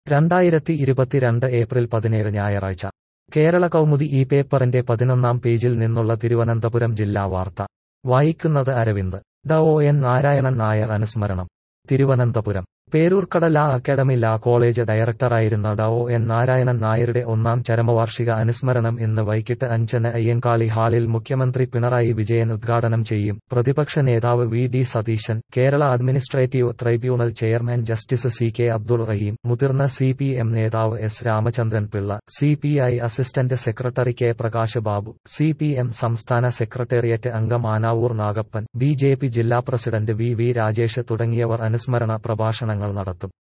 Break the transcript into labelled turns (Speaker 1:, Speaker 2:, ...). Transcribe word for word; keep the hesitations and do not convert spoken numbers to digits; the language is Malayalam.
Speaker 1: രണ്ടായിരത്തി ഇരുപത്തിരണ്ട് ഏപ്രിൽ പതിനേഴ് ഞായറാഴ്ച കേരള കൗമുദി ഈ പേപ്പറിന്റെ പതിനൊന്നാം പേജിൽ നിന്നുള്ള തിരുവനന്തപുരം ജില്ലാ വാർത്ത വായിക്കുന്നത് അരവിന്ദ്. ഡ ഒ എൻ നാരായണൻ നായർ അനുസ്മരണം. Thiruvananthapuram Peroorkada law academy law college ഡയറക്ടറായിരുന്ന ഡ ഒ എൻ നാരായണൻ നായരുടെ ഒന്നാം ചരമവാർഷിക അനുസ്മരണം ഇന്ന് വൈകിട്ട് അഞ്ചിന് അയ്യങ്കാളി ഹാളിൽ മുഖ്യമന്ത്രി പിണറായി വിജയൻ ഉദ്ഘാടനം ചെയ്യും. പ്രതിപക്ഷ നേതാവ് V D Satheesan, Kerala administrative tribunal chairman justice C K Abdul Raheem, മുതിർന്ന സി പി എം നേതാവ് S Ramachandran Pillai, C P I assistant secretary K Prakash Babu, C P M സംസ്ഥാന സെക്രട്ടേറിയറ്റ് അംഗം Anavoor Nagappan, B J P ജില്ലാ പ്രസിഡന്റ് വി വി രാജേഷ് തുടങ്ങിയവർ അനുസ്മരണ പ്രഭാഷണങ്ങൾ നടത്തും.